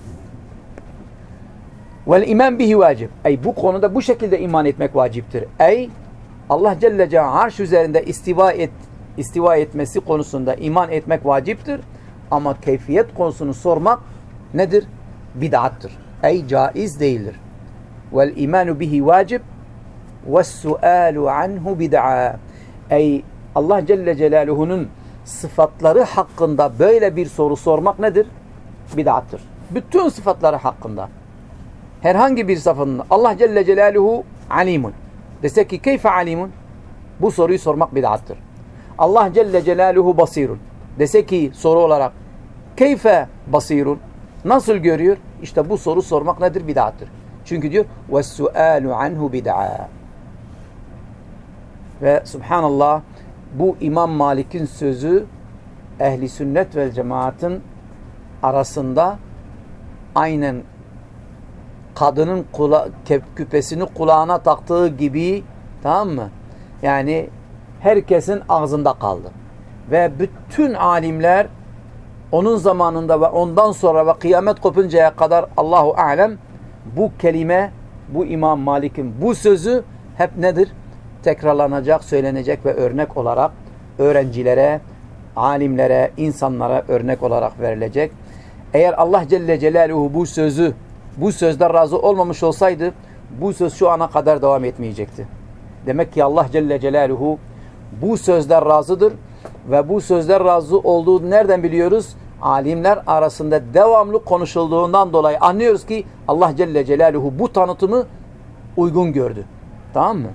A: Vel iman bihi vacib. Ey bu konuda bu şekilde iman etmek vaciptir. Ey Allah Celle Celaluhu arş üzerinde istiva et, istiva etmesi konusunda iman etmek vaciptir. Ama keyfiyet konusunu sormak nedir? Bid'attır. Ey caiz değildir. Vel imanu bihi vacib ve sualu anhu bid'a. Ey Allah Celle Celaluhu'nun sıfatları hakkında böyle bir soru sormak nedir? Bid'attır. Bütün sıfatları hakkında. Herhangi bir sıfatında Allah Celle Celaluhu alimun. Desek ki keyfe alimun? Bu soruyu sormak bid'attır. Allah Celle Celaluhu basirun. Desek ki soru olarak keyfe basirun? Nasıl görüyor? İşte bu soru sormak nedir? Bid'attır. Çünkü diyor وَالسُّؤَالُ عَنْهُ bid'a. Ve subhanallah bu İmam Malik'in sözü ehli sünnet ve cemaatin arasında aynen kadının kula, küpesini kulağına taktığı gibi, tamam mı? Yani herkesin ağzında kaldı. Ve bütün alimler onun zamanında ve ondan sonra ve kıyamet kopuncaya kadar Allahu alem bu kelime, bu İmam Malik'in bu sözü hep nedir? Tekrarlanacak, söylenecek ve örnek olarak öğrencilere, alimlere, insanlara örnek olarak verilecek. Eğer Allah Celle Celaluhu bu sözü, bu sözden razı olmamış olsaydı bu söz şu ana kadar devam etmeyecekti. Demek ki Allah Celle Celaluhu bu sözden razıdır ve bu sözden razı olduğunu nereden biliyoruz? Alimler arasında devamlı konuşulduğundan dolayı anlıyoruz ki Allah Celle Celaluhu bu tanıtımı uygun gördü. Tamam mı?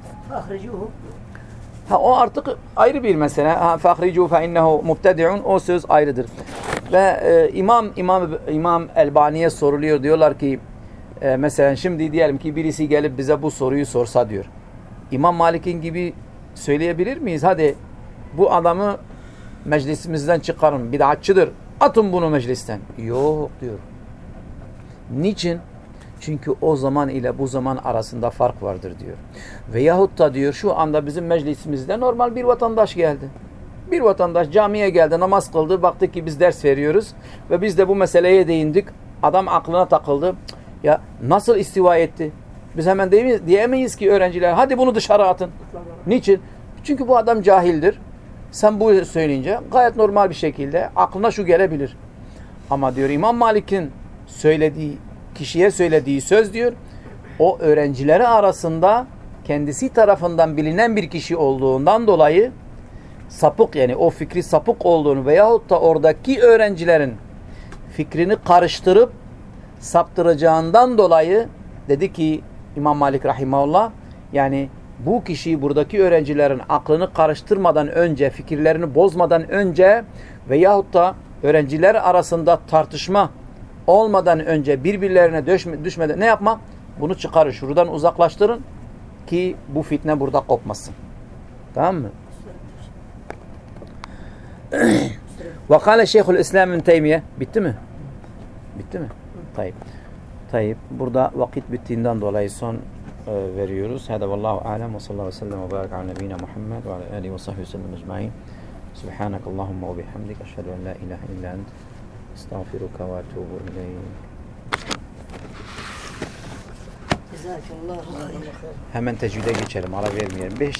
A: Ha, o artık ayrı bir mesele. فَاَخْرِجُوا فَاِنَّهُ مُبْتَدِعُونَ O söz ayrıdır. Ve e, İmam İmam İmam Elbani'ye soruluyor. Diyorlar ki e, mesela şimdi diyelim ki birisi gelip bize bu soruyu sorsa diyor. İmam Malik'in gibi söyleyebilir miyiz? Hadi bu adamı meclisimizden çıkarın. Bid'atçıdır. Atın bunu meclisten. Yok diyor. Niçin? Çünkü o zaman ile bu zaman arasında fark vardır diyor. Veyahut da diyor şu anda bizim meclisimizde normal bir vatandaş geldi. Bir vatandaş camiye geldi, namaz kıldı. Baktık ki biz ders veriyoruz. Ve biz de bu meseleye değindik. Adam aklına takıldı. Ya nasıl istiva etti? Biz hemen diyemeyiz ki öğrenciler hadi bunu dışarı atın. Niçin? Çünkü bu adam cahildir. Sen bu söyleyince gayet normal bir şekilde aklına şu gelebilir. Ama diyor İmam Malik'in söylediği, kişiye söylediği söz diyor, o öğrencileri arasında kendisi tarafından bilinen bir kişi olduğundan dolayı sapık yani o fikri sapık olduğunu veyahut da oradaki öğrencilerin fikrini karıştırıp saptıracağından dolayı dedi ki İmam Malik rahimahullah yani bu kişi buradaki öğrencilerin aklını karıştırmadan önce, fikirlerini bozmadan önce veyahut da öğrenciler arasında tartışma olmadan önce birbirlerine düşme, düşmeden ne yapmak? Bunu çıkarın, şuradan uzaklaştırın ki bu fitne burada kopmasın. Tamam mı? Ve kâle Şeyhülislam İbn Teymiye bitti mi? Bitti mi? Tayyip. Tayyip. Burada vakit bittiğinden dolayı son e, veriyoruz. Hada vallahu alem ve sallallahu aleyhi ve sellem ve barik ala nebiyyina Muhammed ve ala alihi ve sahbihi ve sellem ecmaîn. Subhanakallahumma ve bihamdik eşhedü en la ilahe illa ent estağfiruke ve etûbü ileyk.
C: Cezakallahu hayır.
A: Hemen tecvide geçelim. Ara vermeyelim. Beş